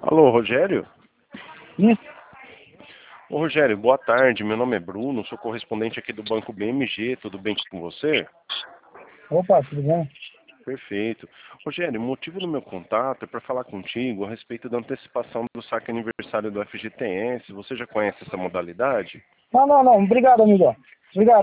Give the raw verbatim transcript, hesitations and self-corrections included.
Alô, Rogério? Sim. Ô, Rogério, boa tarde. Meu nome é Bruno, sou correspondente aqui do Banco B M G. Tudo bem com você? Opa, tudo bem? Perfeito. Rogério, o motivo do meu contato é para falar contigo a respeito da antecipação do saque aniversário do F G T S. Você já conhece essa modalidade? Não, não, não. Obrigado, amigo. Obrigado.